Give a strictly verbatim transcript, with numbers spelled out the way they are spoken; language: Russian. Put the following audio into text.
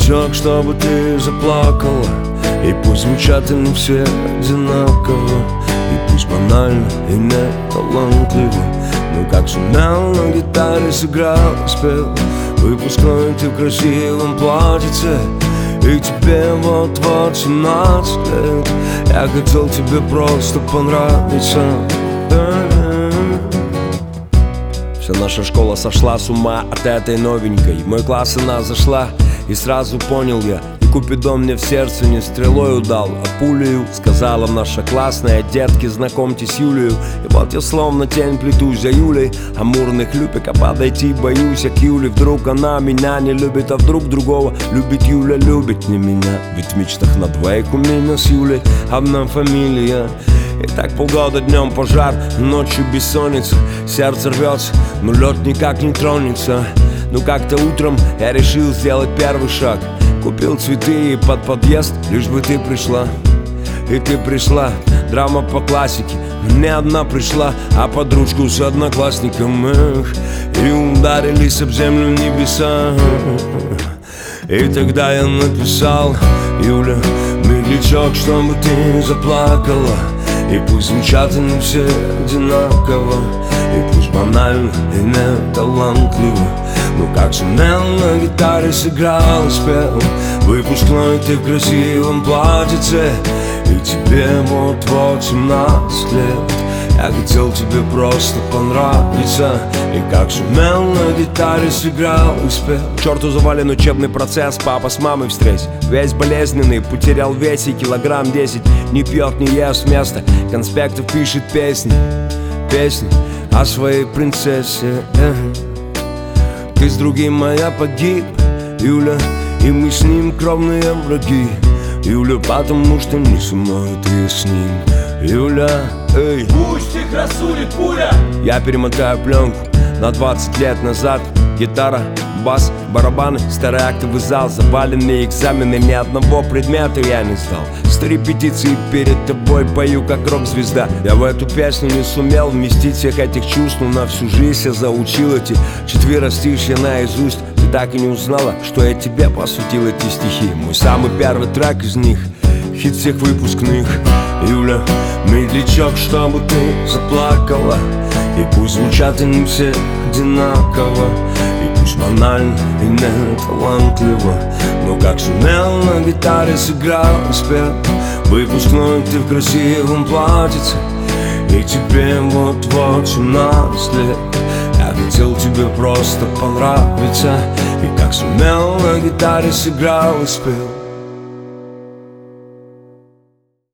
медлячок, чтобы ты заплакала. И пусть звучат они все одинаково, и пусть банально и не талантливо, но как сумел на гитаре сыграл и спел. Выпускной ты в красивом платьице, и тебе вот-вот семнадцать лет. Я хотел тебе просто понравиться. Вся наша школа сошла с ума от этой новенькой. В мой класс она зашла, и сразу понял я, и Купидон мне в сердце не стрелой удал, а пулею. Сказала наша классная: детки, знакомьтесь, Юлию. И вот я словно тень плетусь за Юлей, амурных любек, а подойти боюсь я к Юле. Вдруг она меня не любит, а вдруг другого любит Юля, любит не меня. Ведь в мечтах на двоих у меня с Юлей одна фамилия. И так полгода днем пожар, ночью бессонница. Сердце рвется, но лед никак не тронется. Ну как-то утром я решил сделать первый шаг. Купил цветы и под подъезд, лишь бы ты пришла. И ты пришла, драма по классике. Не одна пришла, а под ручку с одноклассником. Эх, и ударились об землю небеса. И тогда я написал: Юля, медлячок, чтобы ты заплакала. И пусть звучат они все одинаково, и пусть банально и не талантливо, но как сумел на гитаре сыграл и спел. Выпускной ты в красивом платьице, и тебе вот-вот семнадцать лет. Я хотел тебе просто понравиться, и как сумел на гитаре сыграл и спел. К черту завален учебный процесс, папа с мамой в стрессе. Весь болезненный, потерял вес и килограмм десять. Не пьет, не ест вместо конспектов, пишет песни. Песни о своей принцессе. Ты с другим, моя погиб, Юля, и мы с ним кровные враги. Юля, потому что не со мной, ты с ним. Юля, эй, пусть их рассудит пуля. Я перемотаю пленку на двадцать лет назад. Гитара, бас, барабаны, старый актовый зал. Заваленные экзамены, ни одного предмета я не сдал. Сто репетиций перед тобой пою как рок-звезда. Я в эту песню не сумел вместить всех этих чувств, но на всю жизнь я заучил эти четверостишья наизусть. Ты так и не узнала, что я тебе посвятил эти стихи. Мой самый первый трек из них, хит всех выпускных. Юля, медлячок, чтобы ты заплакала. И пусть звучат они все одинаково, и пусть банально и не талантливо, но как сумел на гитаре сыграл и спел. Выпускной ты в красивом платьице, и тебе вот-вот семнадцать лет. Я хотел тебе просто понравиться, и как сумел на гитаре сыграл и спел.